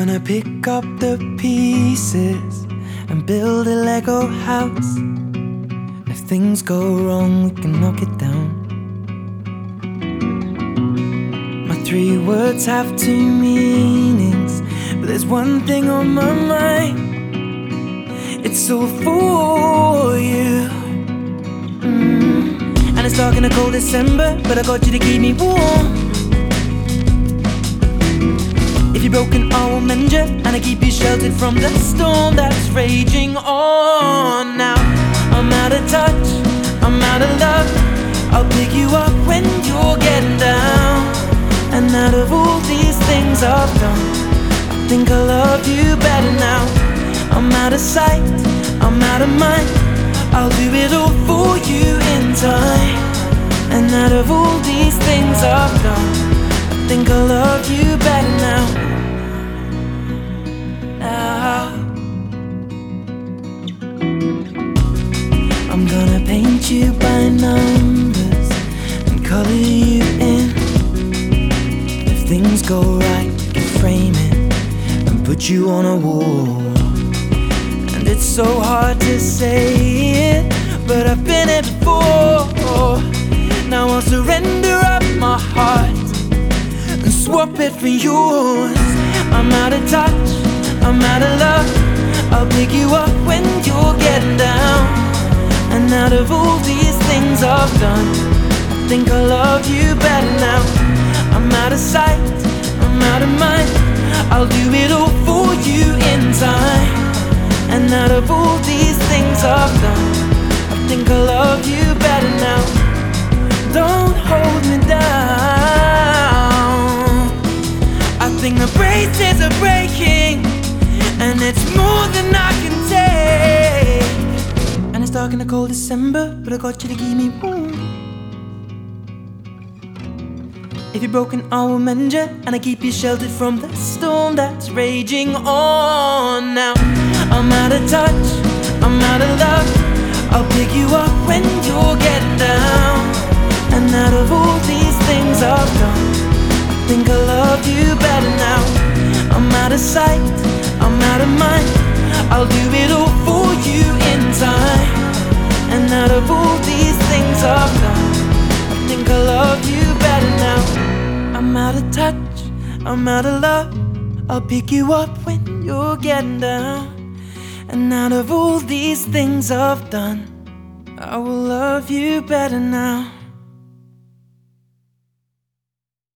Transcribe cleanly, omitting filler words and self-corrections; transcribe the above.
gonna pick up the pieces and build a Lego house. If things go wrong, we can knock it down. My 3 words have 2 meanings, but there's one thing on my mind. It's all for you. And it's dark in a cold December, but I got you to keep me warm. If you're broken, I will mend you, and I keep you sheltered from the storm that's raging on. Now I'm out of touch, I'm out of love. I'll pick you up when you're getting down. And out of all these things I've done, I think I love you better now. I'm out of sight, I'm out of mind. I'll do it all for you in time. And out of all these things I've done, I think I love you better now. I'm gonna paint you by numbers and color you in. If things go right, we can frame it and put you on a wall. And it's so hard to say it, but I've been it before. Now I'll surrender up my heart and swap it for yours. I'm out of touch, I'm out of love. I'll pick you up when you're getting down. And out of all these things I've done, I think I love you better now. I'm out of sight, I'm out of mind. I'll do it all for you in time. And out of all these things I've done, I think I love you better now. Don't hold me down. I think the braces are breaking, and it's more than I can take. And it's dark in a cold December, but I got you to keep me warm. If you're broken, I will mend you, and I keep you sheltered from the storm that's raging on. Now I'm out of touch, I'm out of love. I'll pick you up when you're getting down. And out of all these things I've done, I think I love you better now. I'm out of sight, I'm out of mind. I'll do it all for you in time. And out of all these things I've done, I think I love you better now. I'm out of touch, I'm out of love. I'll pick you up when you're getting down. And out of all these things I've done, I will love you better now.